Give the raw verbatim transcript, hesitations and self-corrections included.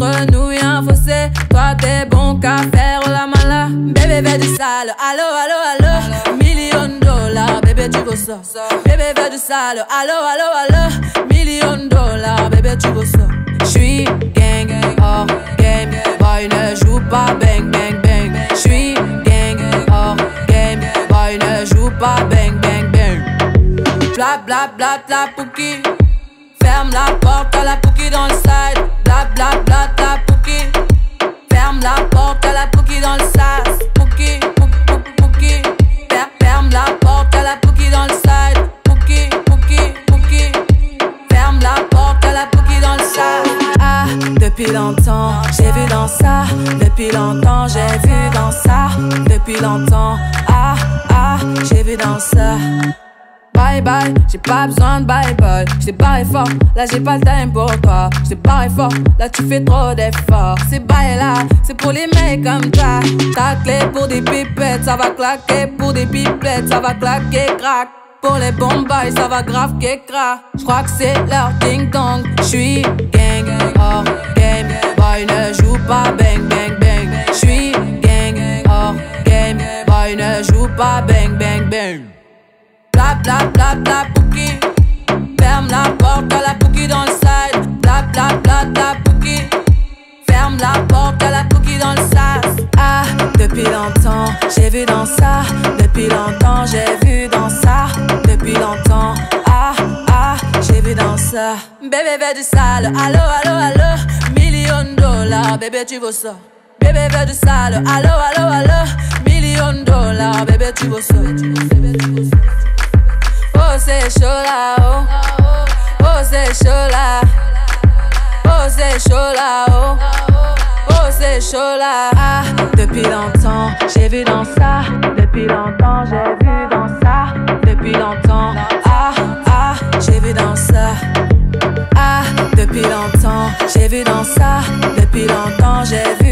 Entre nous y'a un fossé. Toi t'es bon qu'à faire la mala. Bébé veut du sale, allo allo allo. Million de dollars, bébé tu veux ça. Bébé veut du sale, allo allo allo. Million de dollars, bébé tu veux ça. J'suis gang, hors game. Boy ne joue pas bang bang bang. J'suis gang, hors game. Boy ne joue pas bang bang bang. Bla bla bla bla pouki. Ferme la porte à la pouki dans le side. Bla bla bla bla pouki. Ferme la porte à la pouki dans le sas. Pouki, pouki, pouki. Ferme la porte à la pouki dans le side. Pouki, pouki, pouki. Ferme la porte à la pouki dans le sas. Ah, depuis longtemps, j'ai vu dans ça. Depuis longtemps, j'ai vu dans ça. Depuis longtemps, ah, ah, j'ai vu dans ça. Bye bye, j'ai pas besoin de bye bye. J't'ai barré fort, là j'ai pas le time pour toi. J't'ai barré fort, là tu fais trop d'efforts. C'est bye là, c'est pour les mecs comme toi. Ta clé pour des pipettes, ça va claquer. Pour des pipettes, ça va claquer, crack. Pour les bombes, ça va grave qu'écra. J'crois que c'est leur ding dong. J'suis gang, hors game. Boy ne joue pas bang bang bang. J'suis gang, hors game. Boy ne joue pas bang bang bang. Bla bla bla bla pouki. Ferme la porte à la pouki dans le side. Bla bla bla bla pouki. Ferme la porte à la pouki dans le sas. Ah, depuis longtemps, j'ai vu dans ça. Depuis longtemps, j'ai vu dans ça. Depuis longtemps, ah, ah, j'ai vu dans ça. Bébé veut du sale, allo, allo, allo. Million de dollars, bébé tu veux ça. Bébé veut du sale, allo, allo, allo. Million de dollars, bébé tu veux ça. Oh c'est chaud là, oh. Oh c'est chaud là. Oh c'est chaud là, oh. Oh c'est chaud là. Ah, depuis longtemps, j'ai vu dans ça. Depuis longtemps, j'ai vu dans ça. Depuis longtemps, ah, ah, j'ai vu dans ça. Ah, depuis longtemps, j'ai vu dans ça. Depuis longtemps, j'ai vu